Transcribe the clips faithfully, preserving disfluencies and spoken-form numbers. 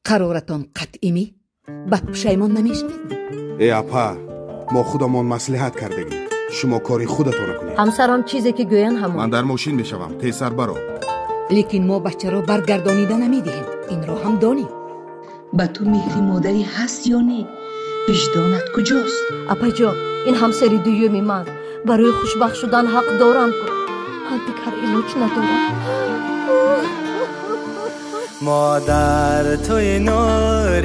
قرارتان قطعی می؟ بعد پشیمان نمیشوید؟ ای اپا، ما خودمان مصلحت کردگیم، شما کاری خودتان کنید. همسرم چیزی که گوین همون. من در ماشین میشوم، پسر برو. لیکن ما بچه را برگردانیده نمیدهیم، این را هم دانیم. با تو مهری مادری هست یا نه؟ وجدانت کجاست؟ اپا جان، این همسری دویومی من، برای خوشبخت شدن حق دارم کن. من دیگر علاج ندارم. مادر توی نور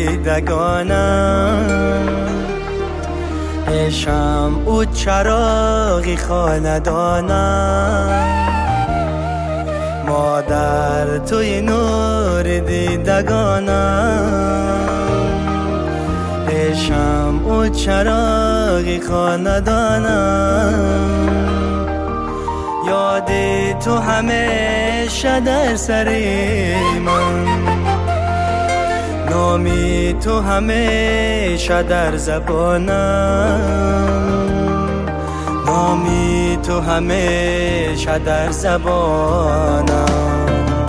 دیدگانم، عشقم او چراغی خاندانم. مادر توی نور دیدگانم، عشقم او چراغی خاندانم. یاد تو همیشه در سری من، نامی تو همیشه در زبانم، نامی تو همیشه در زبانم.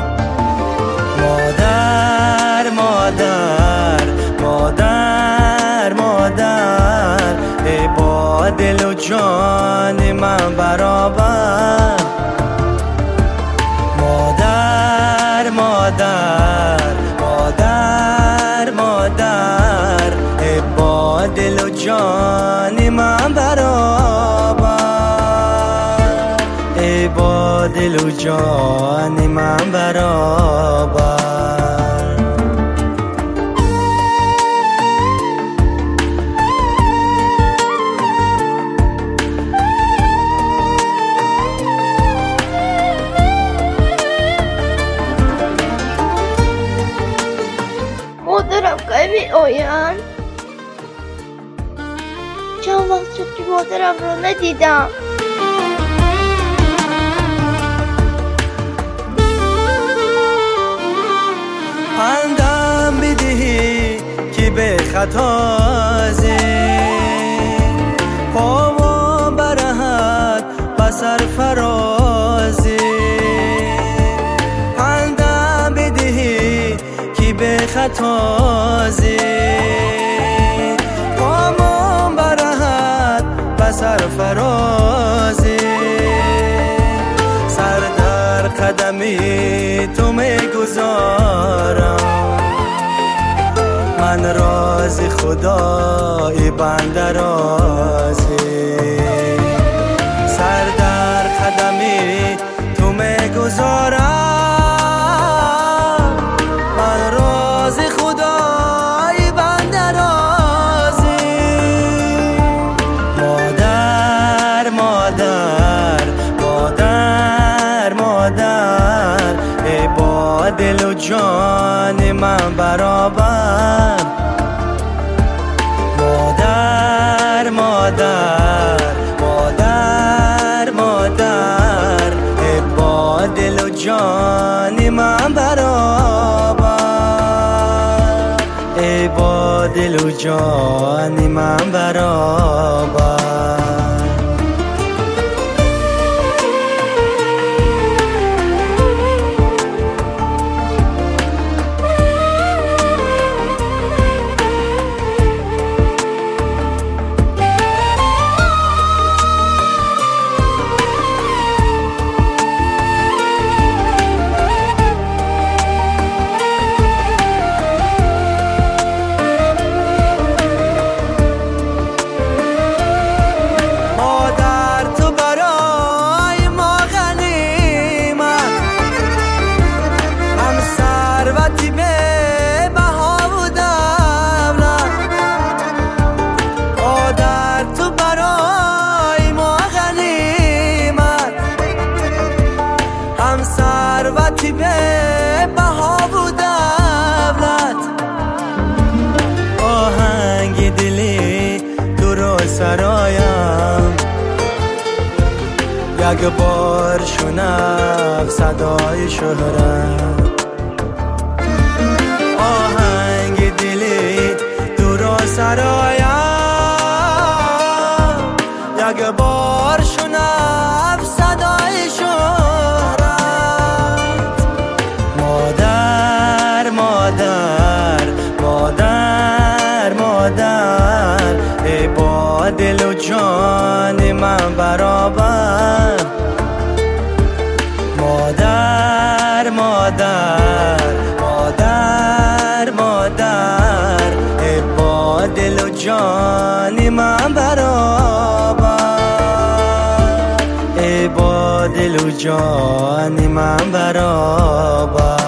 مادر مادر مادر مادر، ای با دل و جان من برابر. مادر مادر مادر مادر، ای با دل و جان من برابر، ای با دل و جان من برابر. مادرم که می آین؟ چند وقت شد که مادرم رو ندیدم. پندم بدهی که به خطازی، پاما برهد بسر فرازی. پندم بدهی که به خطازی، پاما برهد بسر فرازی. سر در قدمی تو میگذارم، من راز خدای بنده رازی. سر در قدمی تو میگذارم، من راز خدای بنده رازی. مادر مادر مادر مادر، ای با دل و جان من برابر. مادر مادر مادر مادر، ای با دل و جان من برابر، ای با دل و جان من برابر. ثروتی به بها و دولت، آهنگ دلی تو رو سرایم. یک بار شنف صدای شهرت، آهنگ دلی تو رو سرایم. یک بار شنف صدای شهرت. مادر مادر مادر مادر مادر ای با دل و جان من برابر ای با دل و جان من برابر